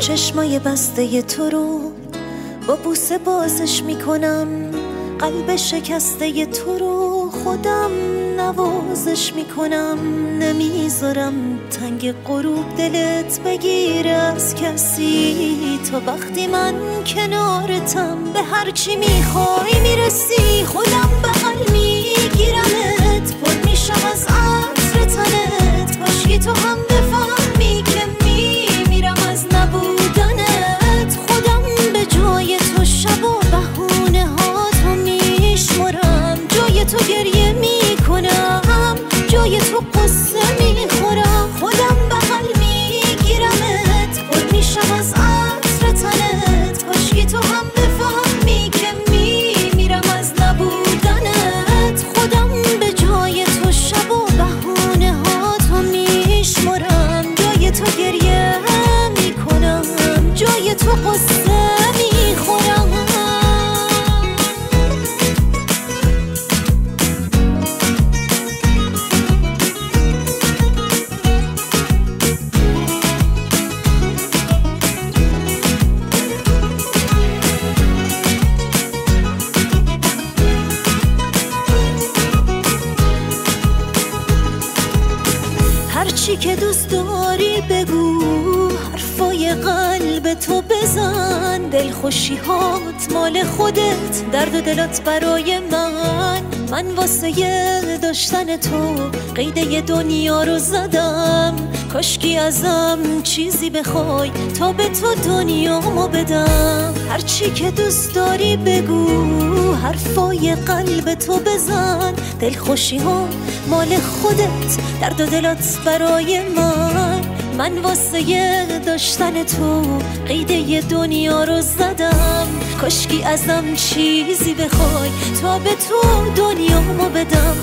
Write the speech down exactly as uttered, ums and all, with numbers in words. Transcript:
چشمای بسته تو رو با بوسه بازش میکنم، قلب شکسته تو رو خودم نوازش میکنم. نمیذارم تنگ غروب دلت بگیره از کسی، تا وقتی من کنارتم به هرچی میخوای میرسی. خودم بغل میگیرمت، پر میشم از عطر تنت، کاشکی تو هم بفهمی که میمیرم از نبودنت. خودم به جای تو شب و بهونه ها تو میشمرم، جای تو گریه میکنم، جای تو قصه میخورم. خودم بغل میگیرمت، پر میشم از عطر تنت، کاشکی تو هم بفهمی که میمیرم از نبودنت. خودم به جای تو شب و بهونه ها تو میشمرم، جای تو گریه میکنم، جای تو قصه میخورم. هرچی که دوست داری بگو، حرفای قلب تو بزن، دلخوشی هات مال خودت، درد و دلات برای من. من واسه داشتن تو قیده دنیا رو زدم، کاشکی ازم چیزی بخوای تا به تو دنیامو بدم. هرچی که دوست داری بگو، حرفای قلب تو بزن، دلخوشی ها مال خودت، درد و دلات برای من. من واسه داشتن تو قیده دنیا رو زدم، کاشکی ازم چیزی بخوای تا به تو دنیامو بدم.